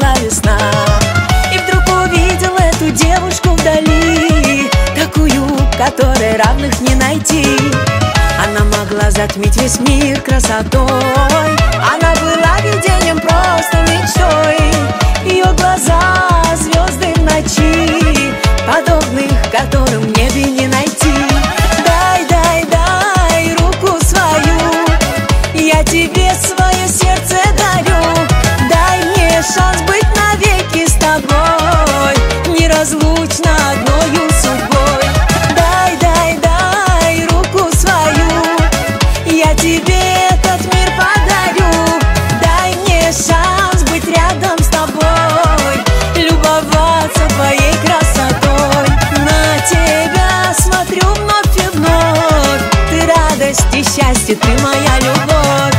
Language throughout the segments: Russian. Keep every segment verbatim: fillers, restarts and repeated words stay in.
звенела весна. И вдруг увидел эту девушку вдали, такую, которой равных не найти. Она могла затмить весь мир красотой, она была видением, просто мечтой. Ее глаза — звезды в ночи, подобных которым в небе не найти. Дай, дай, дай руку свою, я тебе свое сердце дарю. Дай мне шанс быть навеки с тобой, неразлучно одною судьбой. Дай, дай, дай руку свою, я тебе этот мир подарю. Дай мне шанс быть рядом с тобой, любоваться твоей красотой. На тебя смотрю вновь и вновь, ты радость и счастье, ты моя любовь.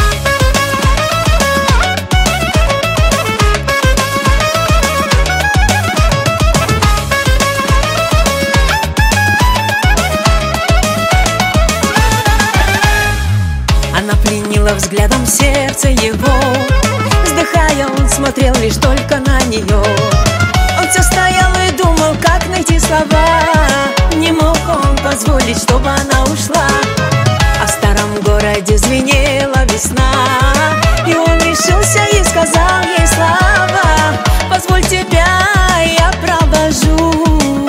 Она пленила взглядом сердце его, вздыхая, он смотрел лишь только на нее. Он все стоял и думал, как найти слова. Не мог он позволить, чтобы она ушла. А в старом городе звенела весна, и он решился и сказал ей слова: позволь, тебя я провожу.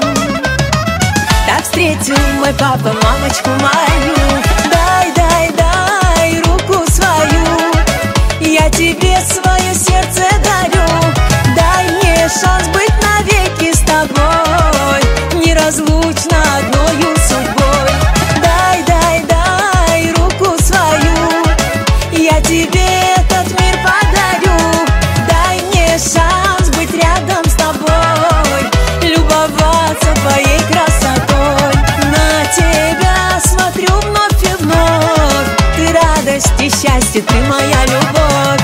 Так встретил мой папа мамочку мою. Дай, дай, дай руку свою, я тебе свое сердце дарю. Дай мне шанс быть навеки с тобой, неразлучно одною судьбой. Дай, дай, дай руку свою, я тебе этот мир подарю. Дай мне шанс быть рядом с тобой, любоваться твоей красотой. На тебя смотрю вновь и вновь, ты радость и счастье, ты моя любовь.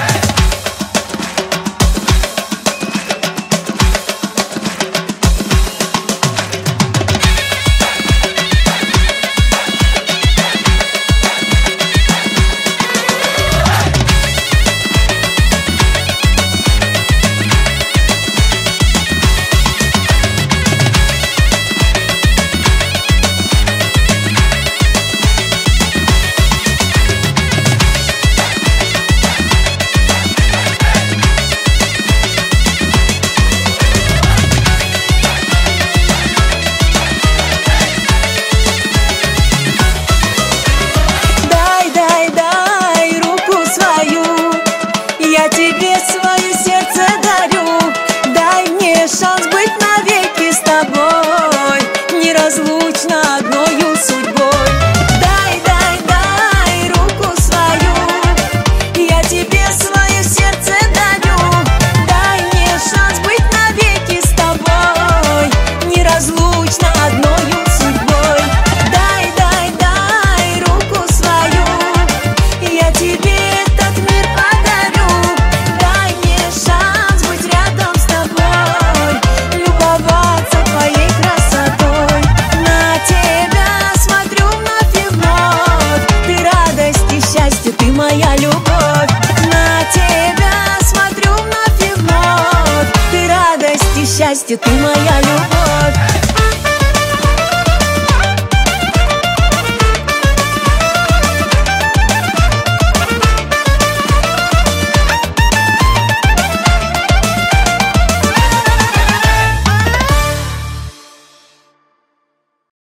Я тебе свое сердце дарю. Дай мне шанс быть навеки с тобой, неразлучно одною судьбой. Дай, дай, дай руку свою, я тебе свое сердце дарю. Дай мне шанс быть навеки с тобой, неразлучно одною судьбой. Дай, дай, дай руку свою, я тебе этот мир подарю. Дай мне шанс быть рядом с тобой, любоваться твоей красотой. На тебя смотрю вновь и вновь, ты радость и счастье, ты моя любовь. На тебя смотрю вновь и вновь, ты радость и счастье, ты моя любовь.